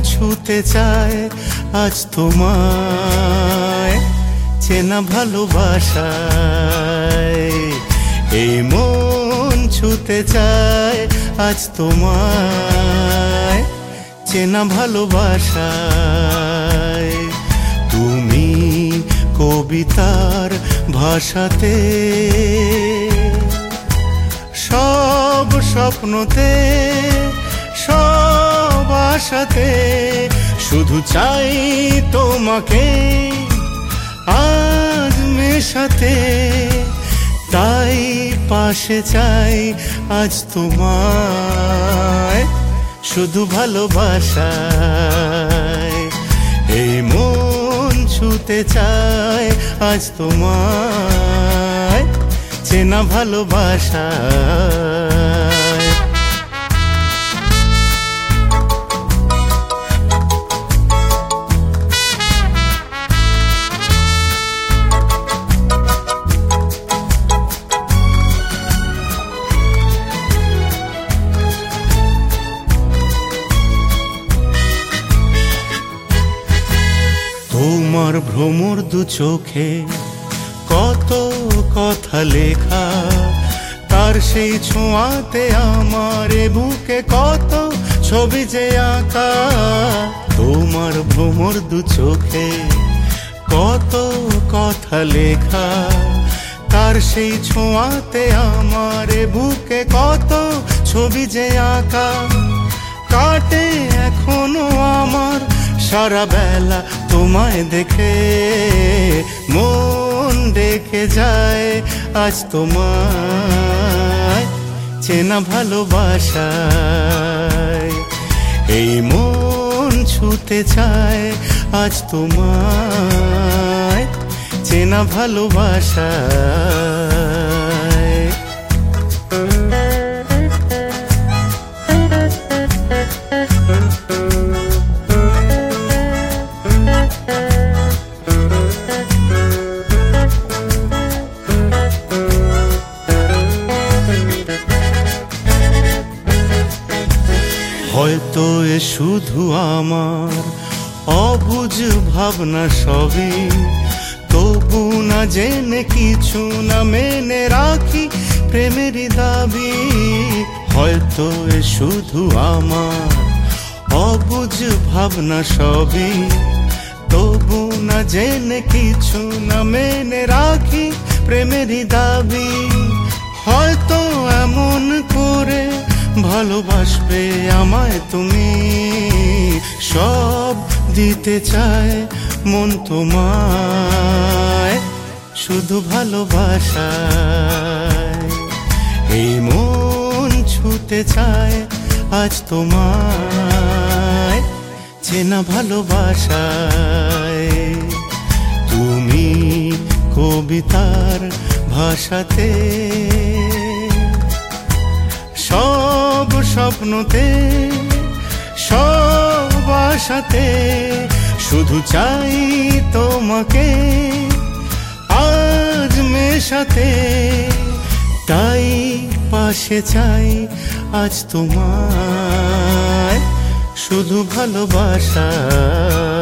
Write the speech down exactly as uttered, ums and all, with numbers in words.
ছুতে চায় আজ তোমায় চেনা ভালোবাসায়। এই মন ছুতে চায় আজ তোমায় চেনা ভালোবাসায়। তুমি কবিতার ভাষাতে সব স্বপ্নতে সব আশাতে শুধু চাই তোমাকে আজ মেশাতে। তাই পাশে চাই আজ তোমায় শুধু ভালোবাসায়। এই মন ছুতে চায় আজ তোমায় চেনা ভালোবাসায়। তোমার ভ্রমর দু চোখে কত কথা লেখা, তার সেই ছোঁয়াতে আমার বুকে কত ছবি যে আঁকা। তোমার ভ্রমর দু চোখে কত কথা লেখা, তার সেই ছোঁয়াতে আমার বুকে কত ছবি যে আঁকা। কাটে এখনো আমার সারা বেলা তোমায় দেখে, মন ডেকে যায় আজ তোমায় চেনা ভালোবাসায়। এই মন ছুতে চায় আজ তোমায় চেনা ভালোবাসায়। হয়তো এ শুধু আমার অবুঝ ভাবনা সবই, তবু না জেনে কিছু না মেনে রাখি প্রেমের দাবি। হয়তো এ শুধু আমার অবুঝ ভাবনা সবই, তবু না জেনে কিছু না মেনে রাখি প্রেমের দাবি। হয়তো এমন করে ভালোবাসবে আমায় তুমি, সব দিতে চায় মন তোমায় শুধু ভালোবাসায়। এই মন ছুতে চায় আজ তোমায় চেনা ভালোবাসায়। তুমি কবিতার ভাষাতে সব স্বপ্নতে সব আশাতে শুধু চাই তোমাকে আজ মেশাতে। তাই পাশে চাই আজ তোমায় শুধু ভালোবাসা।